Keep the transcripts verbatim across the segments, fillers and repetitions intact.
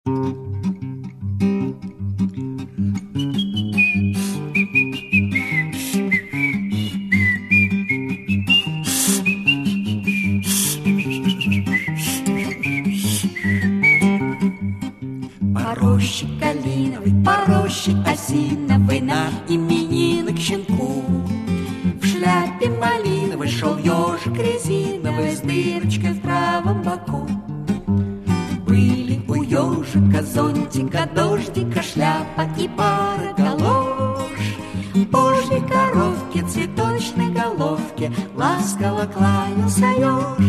По роще калиновой, по роще осиновой, на именинок щенку. В шляпе малиновой шел ежик резиновый с дырочкой в правом боку. Были у ежика зонтика, дождика, шляпа и пара галош. Божьей коровке, цветочной головке ласково кланялся еж.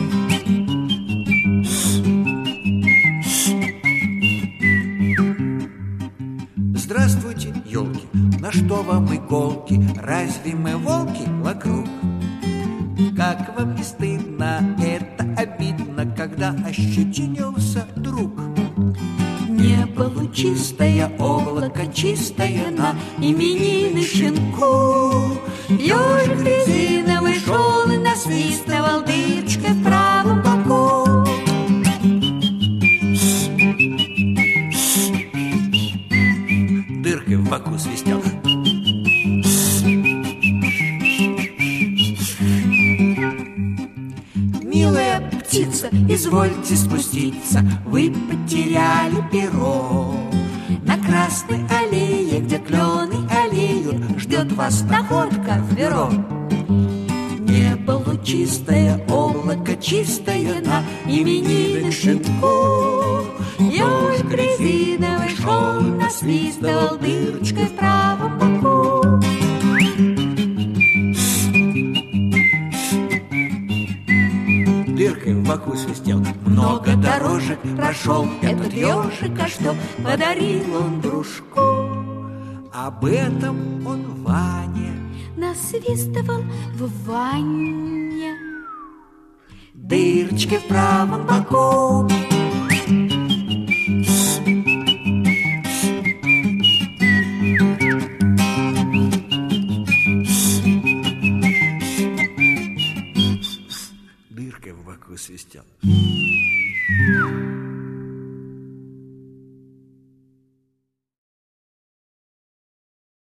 Здравствуйте, елки, на что вам иголки? Разве мы волки вокруг? Как вам не стыдно, это обидно, когда ощетинился друг? Небо лучистое, облако чистое на именины щенку. Ежик резиновый шел и насвистывал дырочкой в правом боку. Дыркой в боку свистел. Милая птица, извольте спуститься, вы потеряли перо. На красной аллее, где клены аллеют, ждет вас находка в бюро. Небо лучистое, облако чистое на именины щенку. Ежик резиновый шел и насвистывал дырочкой в правом боку. Дыркой в боку свистел. Много дорожек прошел этот ежик, а что подарил он дружку? Об этом он Ване Насвистывал в ванне. Дырочки в правом боку. дыркой в боку свистел.